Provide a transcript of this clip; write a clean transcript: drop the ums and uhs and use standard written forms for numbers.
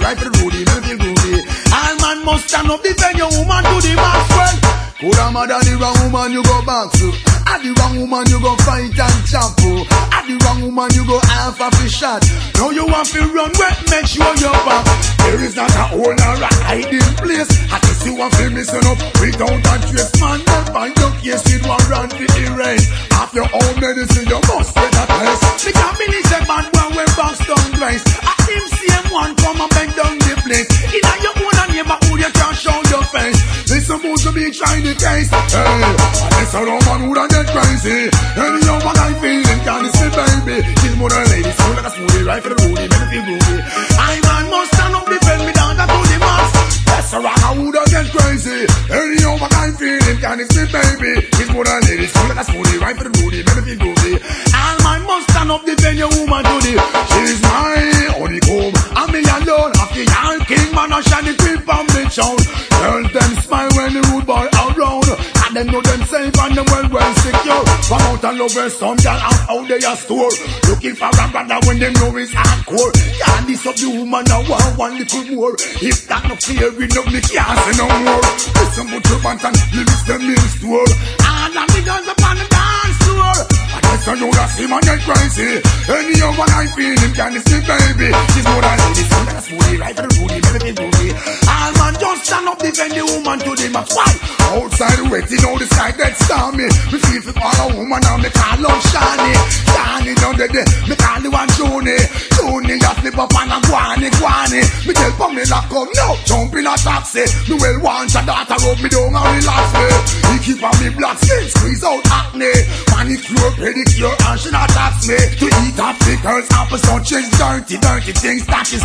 right for the roadie, make me feel groovy. All man must stand up, defend your woman to the max. Well, could a mother the wrong woman you go back to? At the wrong woman you go fight and chop for. At the wrong woman you go half a fish shot. Now you want to run, well, make sure you're back. There is not a hole or a hiding place. I just you want to listen up without a trace. Man, then find your case, it won't run to the rain. After all medicine, you must get a test. The company said, man, when we bounce down grace. At him same one come and bend down the place. In a your own neighborhood, you can't show your face. This supposed to be trying the case. Hey, this a woman who don't get crazy. Any young man I feeling can't see baby. She's more than a lady, so like a smoothie, right for the roadie, make me feel groovy. I man must stand up, defend me down, that's to the max. That's a rock who don't get crazy. Any young man I feeling can't see baby. She's more than a lady, so like a smoothie, right for the roadie, make me feel groovy. All man must stand up, defend your woman to the. She's my honeycomb, I'm me alone. After young king, man, I shine the creep from the town. Girl, them smile when the rude boy around. And them know them safe and them well secure. From out and over some girl out they a store. Looking for a brother when them know it's hardcore. Can't this up the woman now one little more. If that no fear we know me can't say no more. Listen to the band and lyrics them in store. And I'm the guns up on the dance floor. I guess I know that him and get crazy. Any young one I feel him can see baby. She's more than lady, so that's smoothie, right for the roadie, make me feel groovy. All man just stand up, defend the woman to the max. Why? Outside waiting on the side that stormy. Me feel for all a woman and me call on Shani. Shani down the day, me call the one Juni. Juni just slip up and a guani. Me tell Pamela come now, jump in a taxi. Me well want your daughter rub me down and relax me. He keep on me black skin, squeeze out acne. Manicure, pedicure and she not tax me. To eat up the girls, apples don't change dirty things that is